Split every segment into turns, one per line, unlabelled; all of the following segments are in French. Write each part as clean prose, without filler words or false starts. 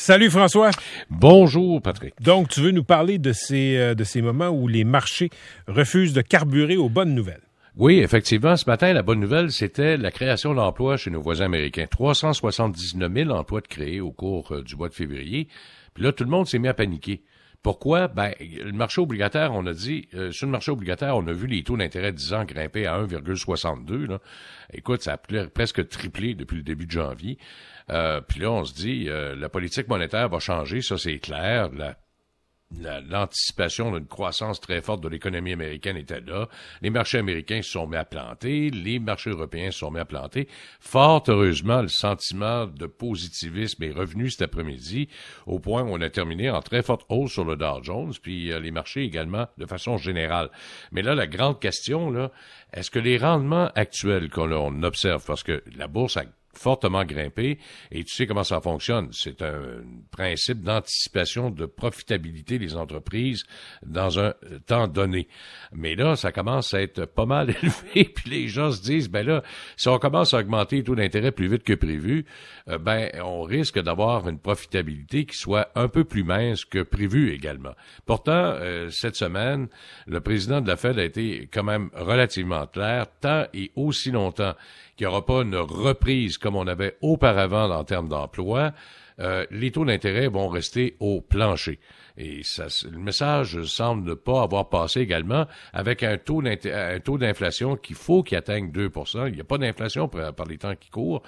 Salut François.
Bonjour Patrick.
Donc, tu veux nous parler de ces moments où les marchés refusent de carburer aux bonnes nouvelles.
Oui, effectivement, ce matin, la bonne nouvelle, c'était la création d'emplois chez nos voisins américains. 379 000 emplois de créés au cours du mois de février. Puis là, tout le monde s'est mis à paniquer. Pourquoi? Ben, le marché obligataire, on a dit, sur le marché obligataire, on a vu les taux d'intérêt de 10 ans grimper à 1,62. Là. Écoute, ça a presque triplé depuis le début de janvier. Puis là, on se dit, la politique monétaire va changer, ça c'est clair. L'anticipation d'une croissance très forte de l'économie américaine était là. Les marchés américains se sont mis à planter, les marchés européens se sont mis à planter. Fort heureusement, le sentiment de positivisme est revenu cet après-midi, au point où on a terminé en très forte hausse sur le Dow Jones, puis les marchés également de façon générale. Mais là, la grande question, là, est-ce que les rendements actuels qu'on observe, parce que la bourse a fortement grimpé, et tu sais comment ça fonctionne. C'est un principe d'anticipation de profitabilité des entreprises dans un temps donné. Mais là, ça commence à être pas mal élevé, puis les gens se disent, ben là, si on commence à augmenter les taux d'intérêt plus vite que prévu, ben on risque d'avoir une profitabilité qui soit un peu plus mince que prévu également. Pourtant, cette semaine, le président de la Fed a été quand même relativement clair, tant et aussi longtemps qu'il n'y aura pas une reprise comme on avait auparavant en termes d'emploi, les taux d'intérêt vont rester au plancher. Et ça, le message semble ne pas avoir passé également avec un taux d'inflation qu'il faut qu'il atteigne 2%. Il n'y a pas d'inflation par les temps qui courent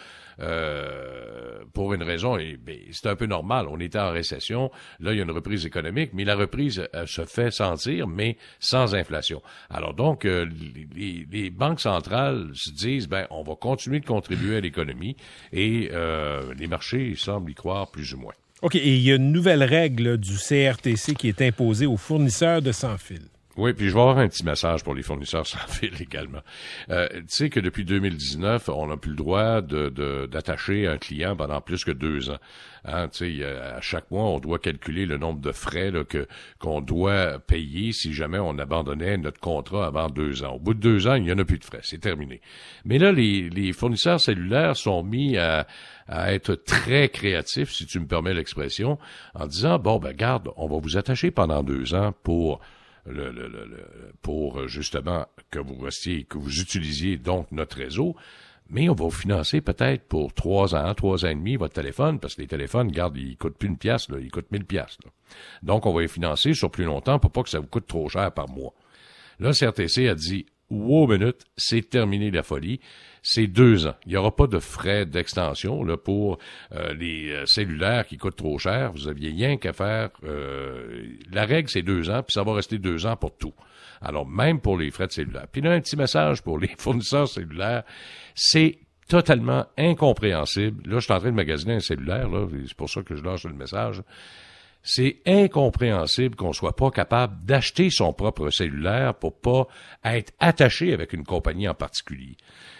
pour une raison, et c'est un peu normal. On était en récession, là il y a une reprise économique, mais la reprise se fait sentir, mais sans inflation. Alors donc, les banques centrales se disent, on va continuer de contribuer à l'économie, et les marchés semblent y croire plus ou moins.
OK, et il y a une nouvelle règle du CRTC qui est imposée aux fournisseurs de sans fil.
Oui, puis je vais avoir un petit message pour les fournisseurs sans fil également. Tu sais que depuis 2019, on n'a plus le droit d'attacher un client pendant plus que 2 ans. Hein, tu sais, à chaque mois, on doit calculer le nombre de frais là, qu'on doit payer si jamais on abandonnait notre contrat avant 2 ans. Au bout de 2 ans, il n'y en a plus de frais, c'est terminé. Mais là, les fournisseurs cellulaires sont mis à être très créatifs, si tu me permets l'expression, en disant, garde, on va vous attacher pendant 2 ans pour justement que vous utilisiez donc notre réseau, mais on va vous financer peut-être pour 3 ans, 3 ans et demi votre téléphone, parce que les téléphones, regarde, ils coûtent plus 1 piastre, là, ils coûtent 1000 piastres. Là. Donc, on va les financer sur plus longtemps pour pas que ça vous coûte trop cher par mois. Là, CRTC a dit, wow, minute, c'est terminé la folie. C'est 2 ans. Il n'y aura pas de frais d'extension là pour les cellulaires qui coûtent trop cher. Vous aviez rien qu'à faire. La règle, c'est 2 ans, puis ça va rester 2 ans pour tout. Alors, même pour les frais de cellulaire. Puis là, un petit message pour les fournisseurs cellulaires. C'est totalement incompréhensible. Là, je suis en train de magasiner un cellulaire, là, c'est pour ça que je lâche le message. C'est incompréhensible qu'on soit pas capable d'acheter son propre cellulaire pour pas être attaché avec une compagnie en particulier.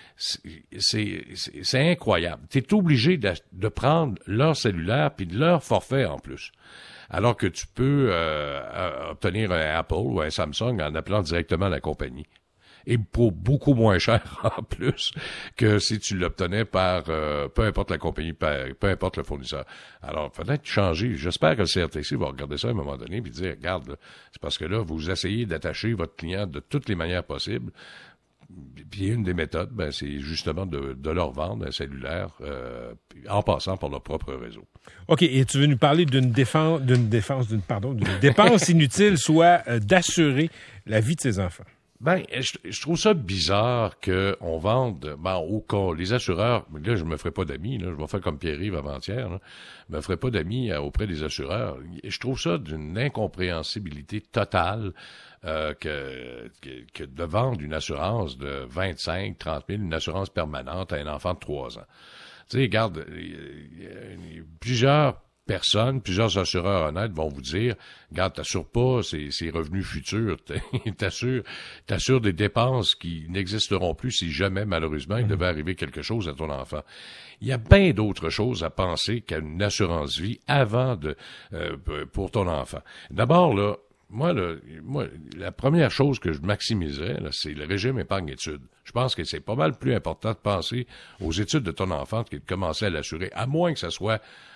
C'est incroyable. Tu es obligé de prendre leur cellulaire puis de leur forfait en plus. Alors que tu peux obtenir un Apple ou un Samsung en appelant directement la compagnie. Et pour beaucoup moins cher en plus que si tu l'obtenais par peu importe la compagnie, peu importe le fournisseur. Alors, peut-être changer. J'espère que le CRTC va regarder ça à un moment donné et dire, regarde, là, c'est parce que là, vous essayez d'attacher votre client de toutes les manières possibles. Puis une des méthodes, c'est justement de leur vendre un cellulaire en passant par leur propre réseau.
OK, et tu veux nous parler d'une dépense inutile, soit d'assurer la vie de ses enfants.
Je trouve ça bizarre qu'on vende, les assureurs, là, je me ferai pas d'amis, là, je vais faire comme Pierre-Yves avant-hier, là, je me ferai pas d'amis auprès des assureurs. Je trouve ça d'une incompréhensibilité totale, que de vendre une assurance de 25, 30 000, une assurance permanente à un enfant de 3 ans. Tu sais, regarde, plusieurs plusieurs assureurs honnêtes vont vous dire, regarde, t'assures pas ces revenus futurs, t'assures des dépenses qui n'existeront plus si jamais, malheureusement, il devait arriver quelque chose à ton enfant. Il y a bien d'autres choses à penser qu'à une assurance vie avant pour ton enfant. D'abord, là, moi, la première chose que je maximiserais, là, c'est le régime épargne-études. Je pense que c'est pas mal plus important de penser aux études de ton enfant que de commencer à l'assurer, à moins que ça soit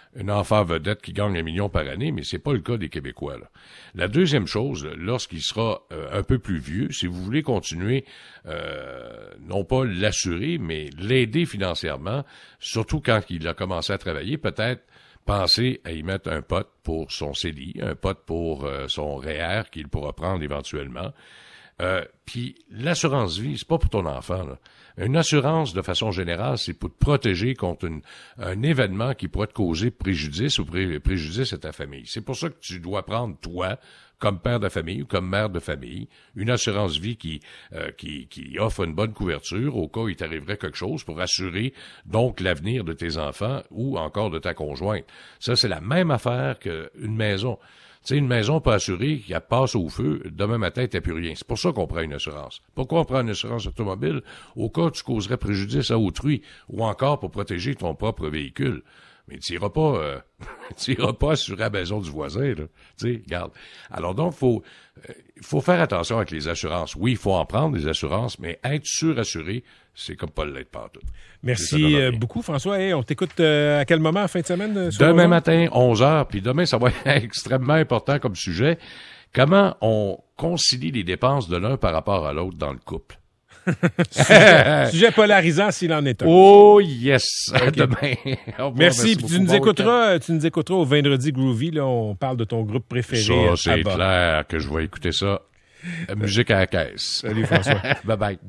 un enfant vedette qui gagne 1 million par année, mais c'est pas le cas des Québécois, là. La deuxième chose, lorsqu'il sera un peu plus vieux, si vous voulez continuer, non pas l'assurer, mais l'aider financièrement, surtout quand il a commencé à travailler, peut-être penser à y mettre un pote pour son CELI, un pote pour son REER qu'il pourra prendre éventuellement. Puis l'assurance vie, c'est pas pour ton enfant, là. Une assurance, de façon générale, c'est pour te protéger contre un événement qui pourrait te causer préjudice ou préjudice à ta famille. C'est pour ça que tu dois prendre, toi, comme père de famille ou comme mère de famille, une assurance vie qui offre une bonne couverture au cas où il t'arriverait quelque chose pour assurer donc l'avenir de tes enfants ou encore de ta conjointe. Ça, c'est la même affaire qu'une maison. Tu sais, une maison pas assurée, qui passe au feu, demain matin, t'as plus rien. C'est pour ça qu'on prend une assurance. Pourquoi on prend une assurance automobile? Au cas où tu causerais préjudice à autrui, ou encore pour protéger ton propre véhicule. Mais tu iras pas assurer la maison du voisin, là. Tu sais, regarde. Alors donc, faut faire attention avec les assurances. Oui, il faut en prendre des assurances, mais être surassuré, c'est comme pas l'être partout.
Merci beaucoup, François. Hey, on t'écoute à quel moment, en fin de semaine?
Demain matin, 11h, puis demain, ça va être extrêmement important comme sujet. Comment on concilie les dépenses de l'un par rapport à l'autre dans le couple?
Sujet polarisant s'il en est un.
Oh yes! Okay. Demain.
Merci. Puis tu nous écouteras au Vendredi Groovy. Là, on parle de ton groupe préféré.
Ça, c'est clair que je vais écouter ça. Musique à la caisse.
Salut François.
Bye bye.